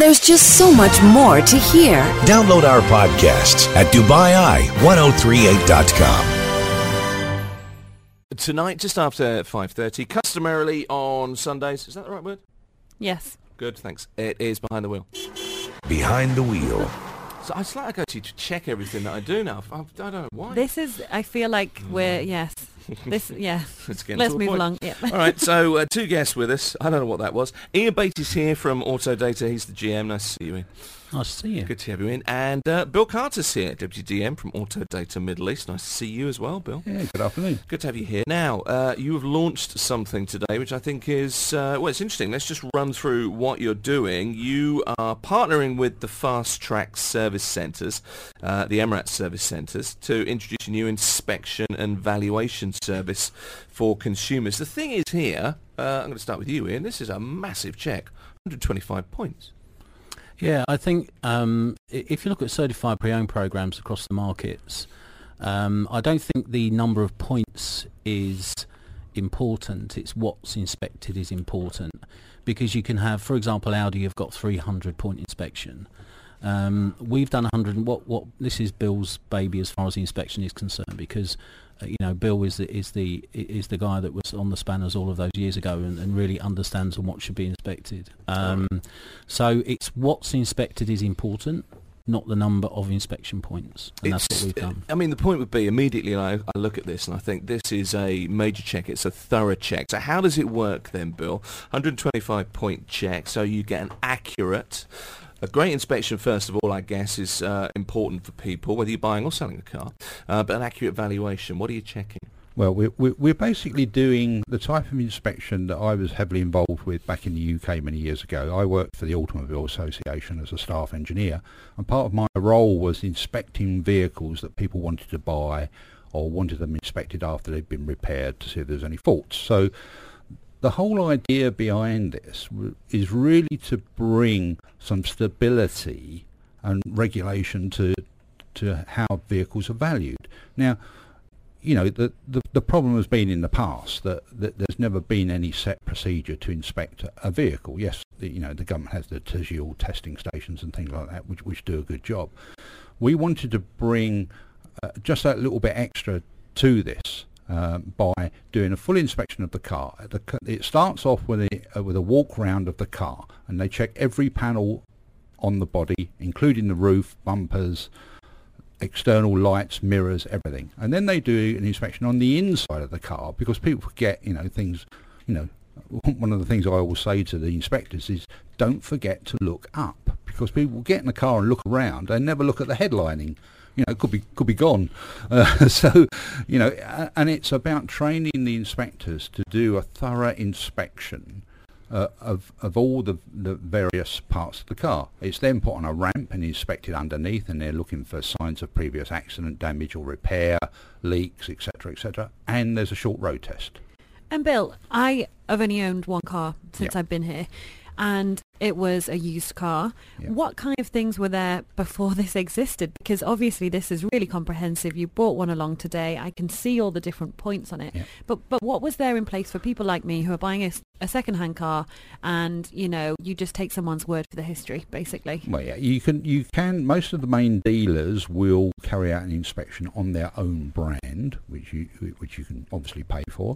There's just so much more to hear. Download our podcasts at DubaiI1038.com. Tonight, just after 5:30, customarily on Sundays. Is that the right word? Yes. Good, thanks. It is Behind the Wheel. Behind the Wheel. So it's like I go to check everything that I do now. I don't know why. This is, I feel like we're, yes. Let's Let's move along. Yeah. All right, so two guests with us. I don't know what that was. Ian Beatty's here from Autodata. He's the GM. Nice to see you, Ian. Nice to see you. Good to have you in. And Bill Carter's here, Deputy DM from Autodata Middle East. Nice to see you as well, Bill. Yeah, good afternoon. Good to have you here. Now, you have launched something today, which I think is, it's interesting. Let's just run through what you're doing. You are partnering with the Fast Track Service Centres, the Emirates Service Centres, to introduce a new inspection and valuation service for consumers. The thing is here, I'm going to start with you, Ian. This is a massive check, 125 points. Yeah, I think if you look at certified pre-owned programs across the markets, I don't think the number of points is important. It's what's inspected is important, because you can have, for example, Audi have got 300 point inspection. We've done 100. What this is Bill's baby as far as the inspection is concerned, because Bill is the guy that was on the spanners all of those years ago and really understands on what should be inspected. So it's what's inspected is important, not the number of inspection points, and that's what we've done. I mean, the point would be, immediately I look at this and I think this is a major check. It's a thorough check. So how does it work then, Bill? 125 point check, so you get an accurate. A great inspection, first of all, I guess, is important for people, whether you're buying or selling a car, but an accurate valuation. What are you checking? Well, we're basically doing the type of inspection that I was heavily involved with back in the UK many years ago. I worked for the Automobile Association as a staff engineer, and part of my role was inspecting vehicles that people wanted to buy or wanted them inspected after they'd been repaired to see if there's any faults. So the whole idea behind this is really to bring some stability and regulation to how vehicles are valued. Now, the problem has been in the past that there's never been any set procedure to inspect a vehicle. Yes, the government has the TESIL testing stations and things like that, which do a good job. We wanted to bring just that little bit extra to this. By doing a full inspection of the car. It starts off with a walk round of the car, and they check every panel on the body, including the roof, bumpers, external lights, mirrors, everything. And then they do an inspection on the inside of the car, because people forget, things. One of the things I always say to the inspectors is, don't forget to look up, because people get in the car and look around. They never look at the headlining. It could be gone. And it's about training the inspectors to do a thorough inspection of all the various parts of the car. It's then put on a ramp and inspected underneath, and they're looking for signs of previous accident, damage or repair, leaks, etc., etc. And there's a short road test. And Bill, I have only owned one car since I've been here, and it was a used car. Yeah. What kind of things were there before this existed? Because obviously this is really comprehensive. You brought one along today. I can see all the different points on it. Yeah. But what was there in place for people like me who are buying a second-hand car, and you just take someone's word for the history, basically? Well, yeah, you can. Most of the main dealers will carry out an inspection on their own brand, which you can obviously pay for.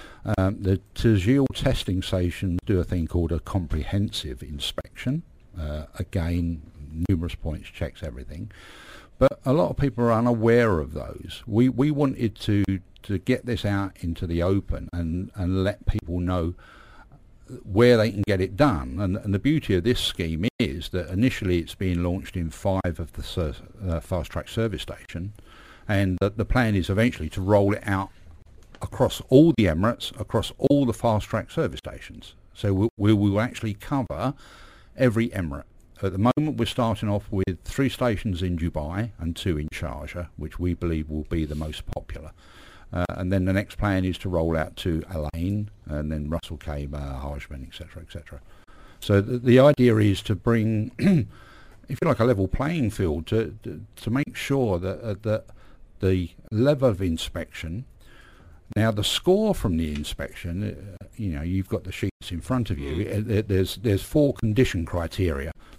The TESIL testing stations do a thing called a comprehensive inspection. Again, numerous points, checks everything. But a lot of people are unaware of those. We wanted to get this out into the open and let people know where they can get it done. And the beauty of this scheme is that initially it's being launched in 5 of the Fast Track service station, and the plan is eventually to roll it out across all the Emirates, across all the Fast Track service stations. So we will actually cover every Emirate. At the moment we're starting off with 3 stations in Dubai and 2 in Sharjah, which we believe will be the most popular. And then the next plan is to roll out to Al Ain, and then Ras Al Khaimah, Hajman, etc., etc. So the idea is to bring, if you like, a level playing field to make sure that the level of inspection. Now, the score from the inspection, you've got the sheets in front of you. There's 4 condition criteria.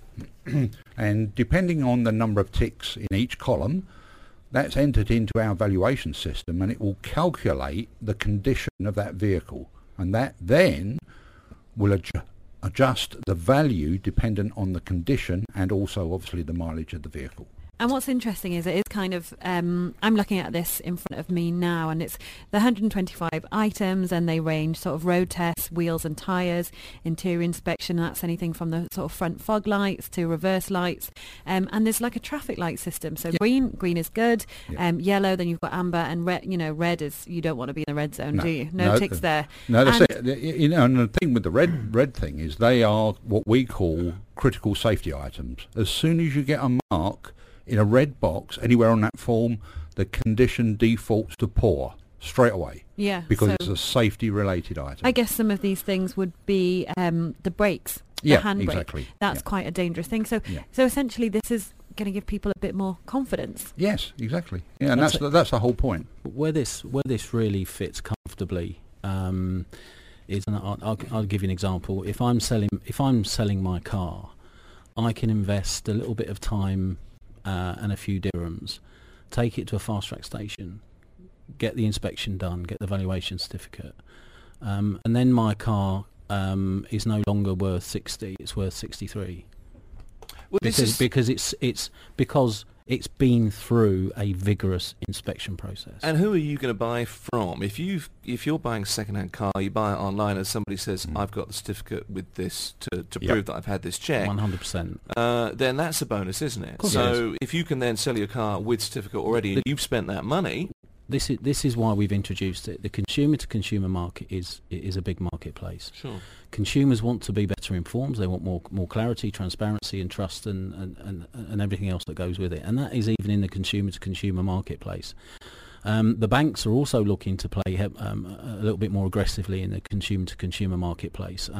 And depending on the number of ticks in each column, that's entered into our valuation system, and it will calculate the condition of that vehicle, and that then will adjust the value dependent on the condition and also obviously the mileage of the vehicle. And what's interesting is it is kind of, I'm looking at this in front of me now, and it's the 125 items, and they range sort of road tests, wheels and tyres, interior inspection, that's anything from the sort of front fog lights to reverse lights, and there's like a traffic light system. So green is good, yellow, then you've got amber, and red, red is, you don't want to be in the red zone, do you? No ticks there. No, that's it. And the thing with the red thing is they are what we call critical safety items. As soon as you get a mark in a red box anywhere on that form, the condition defaults to poor straight away. Yeah. Because it's a safety-related item. I guess some of these things would be the brakes, the handbrake. Exactly. That's quite a dangerous thing. So essentially this is going to give people a bit more confidence. Yes, exactly. Yeah, and that's the whole point. Where this really fits comfortably is, and I'll give you an example. If I'm selling my car, I can invest a little bit of time and a few dirhams, take it to a fast track station, get the inspection done, get the valuation certificate, and then my car is no longer worth 60; it's worth 63. Well, because it's been through a vigorous inspection process. And who are you going to buy from? If you're buying a second-hand car, you buy it online, and somebody says, "I've got the certificate with this to prove that I've had this check." 100%. Then that's a bonus, isn't it? So if you can then sell your car with certificate already, and you've spent that money. This is why we've introduced it. The consumer-to-consumer market is a big marketplace. Sure. Consumers want to be better informed. They want more clarity, transparency, and trust, and everything else that goes with it. And that is even in the consumer-to-consumer marketplace. The banks are also looking to play a little bit more aggressively in the consumer-to-consumer marketplace.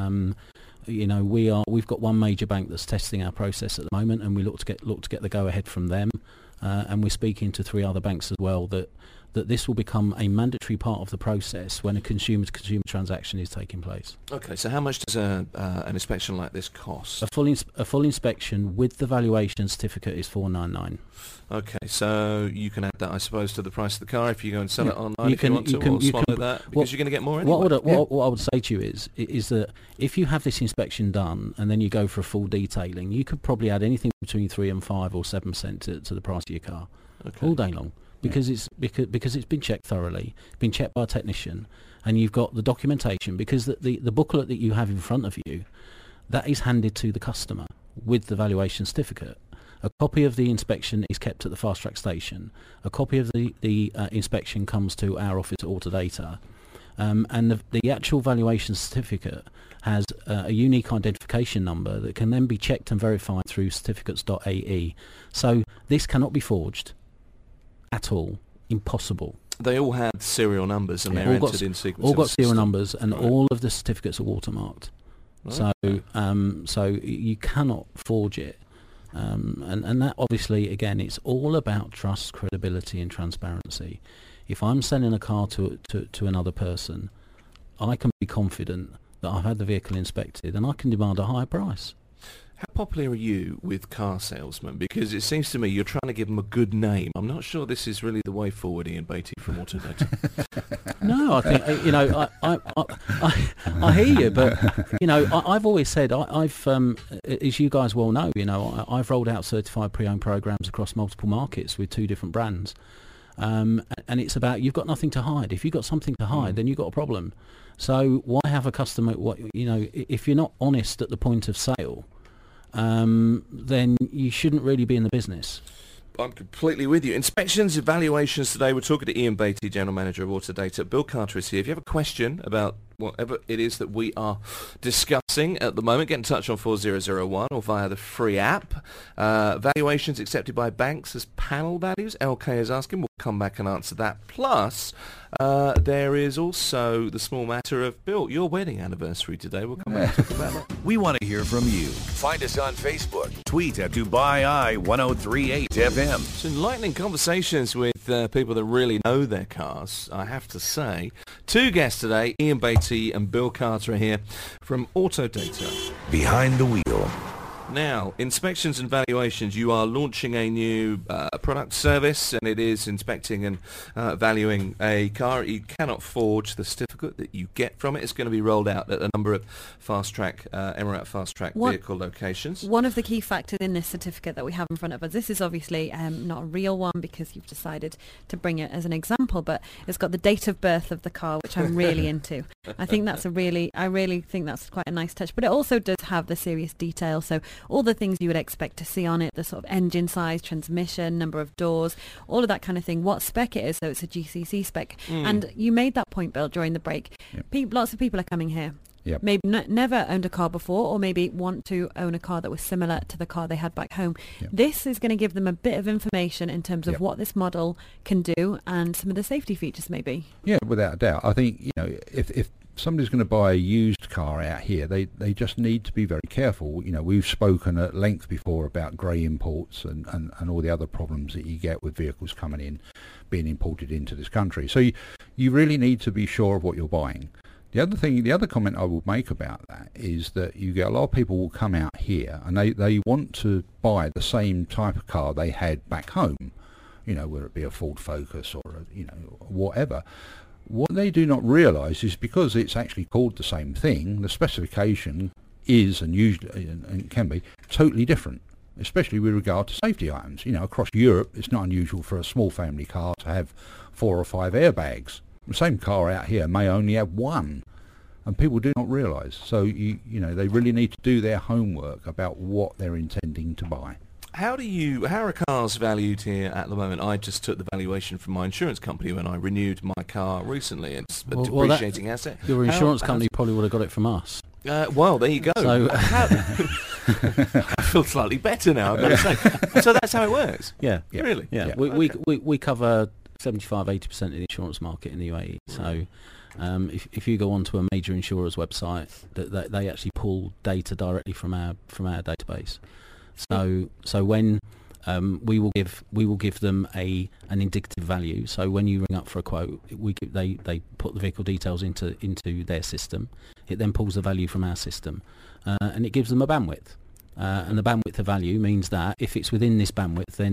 We've got one major bank that's testing our process at the moment, and we look to get the go-ahead from them. And we're speaking to 3 other banks as well that this will become a mandatory part of the process when a consumer-to-consumer transaction is taking place. Okay, so how much does an inspection like this cost? A full inspection with the valuation certificate is $499. Okay, so you can add that, I suppose, to the price of the car if you go and sell it online if you want to, or swallow that, because you're going to get more anyway. What I would say to you is that if you have this inspection done and then you go for a full detailing, you could probably add anything between 3 and 5 or 7% to the price of your car all day long. Because it's been checked thoroughly, been checked by a technician, and you've got the documentation. Because the booklet that you have in front of you, that is handed to the customer with the valuation certificate. A copy of the inspection is kept at the fast track station. A copy of the inspection comes to our office at Autodata, and the actual valuation certificate has a unique identification number that can then be checked and verified through certificates.ae. So this cannot be forged at all. Impossible. They all had serial numbers, and they're entered in sequence. All got serial numbers, and all of the certificates are watermarked. Right. So you cannot forge it, and that obviously, again, it's all about trust, credibility, and transparency. If I'm selling a car to another person, I can be confident that I've had the vehicle inspected, and I can demand a higher price. How popular are you with car salesmen? Because it seems to me you're trying to give them a good name. I'm not sure this is really the way forward, Ian Beattie from Autodata. No, I think I hear you, but I've always said I've as you guys well know, I've rolled out certified pre-owned programs across multiple markets with 2 different brands, and it's about you've got nothing to hide. If you've got something to hide, then you've got a problem. So why have a customer? If you're not honest at the point of sale, then you shouldn't really be in the business. I'm completely with you. Inspections, evaluations today. We're talking to Ian Beattie, General Manager of Autodata. Bill Carter is here. If you have a question about whatever it is that we are discussing at the moment, get in touch on 4001 or via the free app. Valuations accepted by banks as panel values. LK is asking. We'll come back and answer that. Plus, there is also the small matter of, Bill, your wedding anniversary today. We'll come back and talk about that. We want to hear from you. Find us on Facebook. Tweet at Dubai Eye 1038 FM. It's enlightening conversations with people that really know their cars, I have to say. 2 guests today, Ian Beattie and Bill Carter, are here from Autodata. Behind the wheel. Now, inspections and valuations, you are launching a new product service, and it is inspecting and valuing a car. You cannot forge the certificate that you get from it. It's going to be rolled out at a number of Emirat Fast Track vehicle locations. One of the key factors in this certificate that we have in front of us, this is obviously not a real one because you've decided to bring it as an example, but it's got the date of birth of the car, which I'm really into. I really think that's quite a nice touch, but it also does have the serious detail, so all the things you would expect to see on it, the sort of engine size, transmission, number of doors, all of that kind of thing, what spec it is, so it's a GCC spec. And you made that point, Bill, during the break. Yep. Lots of people are coming here. Yep. Maybe never owned a car before, or maybe want to own a car that was similar to the car they had back home. Yep. This is going to give them a bit of information in terms of Yep. what this model can do and some of the safety features maybe. Yeah, without a doubt. I think, if somebody's going to buy a used car out here, they just need to be very careful. We've spoken at length before about grey imports and all the other problems that you get with vehicles coming in, being imported into this country. So you really need to be sure of what you're buying. The other comment I will make about that is that you get a lot of people will come out here and they want to buy the same type of car they had back home, whether it be a Ford Focus or whatever. What they do not realise is because it's actually called the same thing, the specification is and usually and can be totally different, especially with regard to safety items. Across Europe, it's not unusual for a small family car to have 4 or 5 airbags. The same car out here may only have 1, and people do not realise. So they really need to do their homework about what they're intending to buy. How are cars valued here at the moment? I just took the valuation from my insurance company when I renewed my car recently. It's a depreciating asset. Your insurance company probably would have got it from us. Well, there you go. So I feel slightly better now, I've got to say. So that's how it works? Yeah. Really? Yeah. Okay. We cover 75-80% of the insurance market in the UAE. So if you go onto a major insurer's website, they actually pull data directly from our database. So when we will give them an indicative value. So when you ring up for a quote, they put the vehicle details into their system. It then pulls the value from our system, and it gives them a bandwidth. And the bandwidth of value means that if it's within this bandwidth, then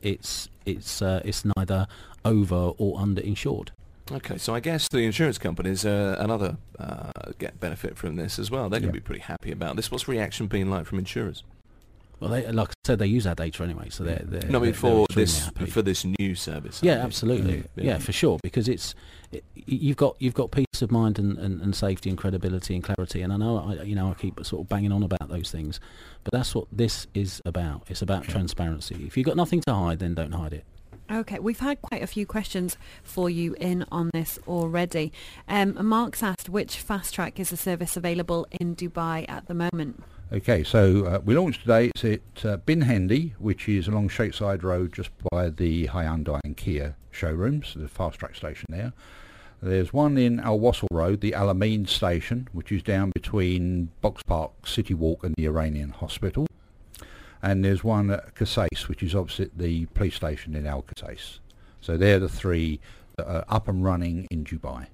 it's neither over or under insured. Okay, so I guess the insurance companies another get benefit from this as well. They're going to be pretty happy about this. What's reaction been like from insurers? Well, like I said, they use our data anyway, so they're. No, I mean for this new service. Yeah, absolutely. Yeah, for sure, because you've got peace of mind and safety and credibility and clarity, and I know I keep sort of banging on about those things, but that's what this is about. It's about transparency. If you've got nothing to hide, then don't hide it. Okay, we've had quite a few questions for you in on this already. Mark's asked, which Fast Track is the service available in Dubai at the moment? Okay, so we launched today. It's at Bin Hendi, which is along Shakeside Road just by the Hyundai and Kia showrooms, the Fast Track station there. There's one in Al Wasl Road, the Al Amin station, which is down between Box Park, City Walk and the Iranian Hospital. And there's one at Qusais, which is opposite the police station in Al Qusais. So they're the 3 that are up and running in Dubai.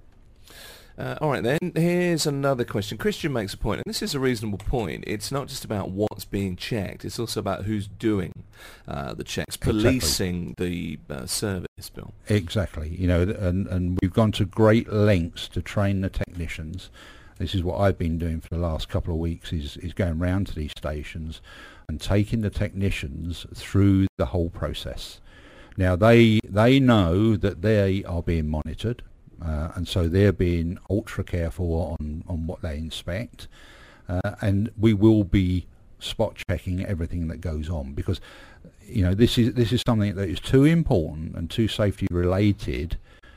All right, then, here's another question. Christian makes a point, and this is a reasonable point. It's not just about what's being checked. It's also about who's doing the checks, policing the service, Bill. Exactly. And we've gone to great lengths to train the technicians. This is what I've been doing for the last couple of weeks, is going round to these stations and taking the technicians through the whole process. Now, they know that they are being monitored. And so they're being ultra careful on what they inspect, and we will be spot checking everything that goes on, because this is something that is too important and too safety related,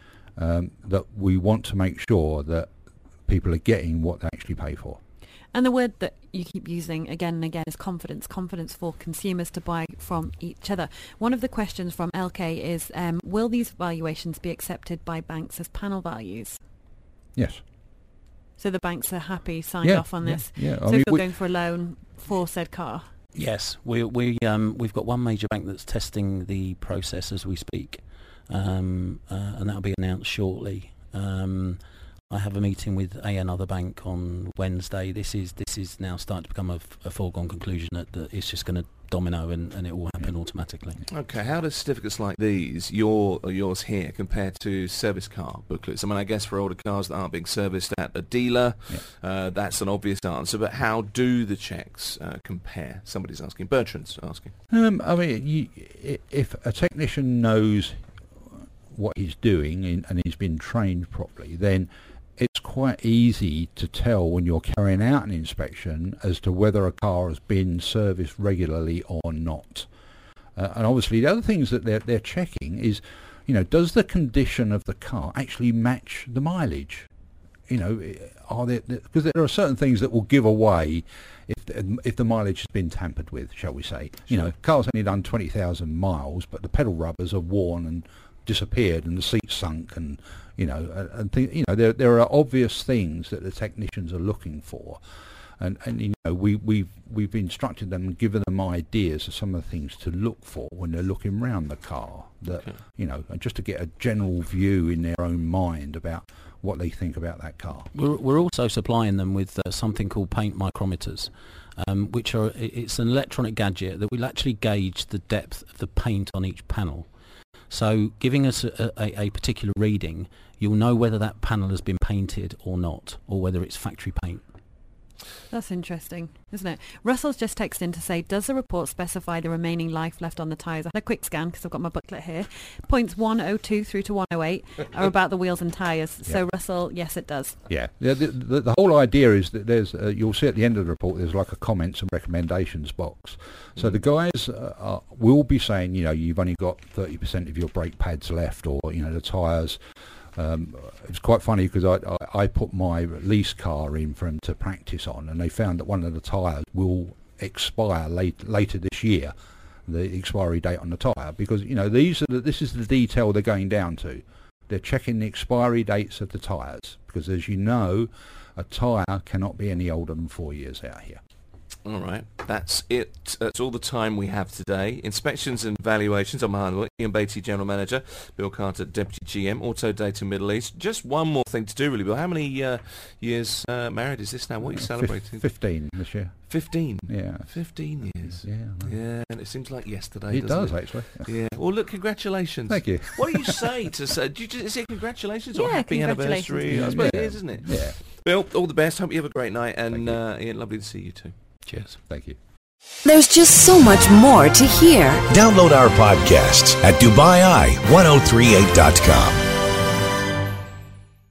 that we want to make sure that people are getting what they actually pay for. And the word that you keep using again and again is confidence. Confidence for consumers to buy from each other. One of the questions from LK is, will these valuations be accepted by banks as panel values? Yes. So the banks are happy, signed off on this? Yeah. So if you're going for a loan for said car? Yes. We've got one major bank that's testing the process as we speak, and that'll be announced shortly. I have a meeting with another bank on Wednesday. This is now starting to become a foregone conclusion that it's just going to domino and it will happen automatically. Okay, how do certificates like these, yours here, compare to service car booklets? I mean, I guess for older cars that aren't being serviced at a dealer, that's an obvious answer, but how do the checks compare? Somebody's asking. Bertrand's asking. I mean, if a technician knows what he's doing and he's been trained properly, then it's quite easy to tell when you're carrying out an inspection as to whether a car has been serviced regularly or not. And obviously the other things that they're checking is, does the condition of the car actually match the mileage? Are there, because there are certain things that will give away if the mileage has been tampered with, shall we say. Sure. Car's only done 20,000 miles, but the pedal rubbers are worn and disappeared and the seat's sunk and there are obvious things that the technicians are looking for, and we've instructed them and given them ideas of some of the things to look for when they're looking round the car, and just to get a general view in their own mind about what they think about that car. We're also supplying them with something called paint micrometers, it's an electronic gadget that will actually gauge the depth of the paint on each panel. So giving us a particular reading, you'll know whether that panel has been painted or not, or whether it's factory paint. That's interesting, isn't it? Russell's just texted in to say, does the report specify the remaining life left on the tyres? I had a quick scan because I've got my booklet here. Points 102 through to 108 are about the wheels and tyres. Yeah. So, Russell, yes, it does. Yeah. The whole idea is that there's you'll see at the end of the report there's like a comments and recommendations box. So the guys will be saying, you've only got 30% of your brake pads left, or, the tyres. It's quite funny because I put my lease car in for them to practice on, and they found that one of the tyres will expire later this year, the expiry date on the tyre, because this is the detail they're going down to. They're checking the expiry dates of the tyres because, as you know, a tyre cannot be any older than 4 years out here. All right, that's it. That's all the time we have today. Inspections and valuations. I'm Mohammed Ian Beatty, General Manager. Bill Carter, Deputy GM, Autodata Middle East. Just one more thing to do, really, Bill. How many years married is this now? What are you celebrating? 15 this year. 15? Yeah. 15 years. Yeah. Yeah, and it seems like yesterday, It does, actually. Yeah. Well, look, congratulations. Thank you. What do you say to say? Do you just say congratulations or Yeah, happy anniversary? I suppose it is, isn't it? Yeah. Bill, all the best. Hope you have a great night. And Ian, lovely to see you too. Cheers. Thank you. There's just so much more to hear. Download our podcasts at DubaiEye1038.com.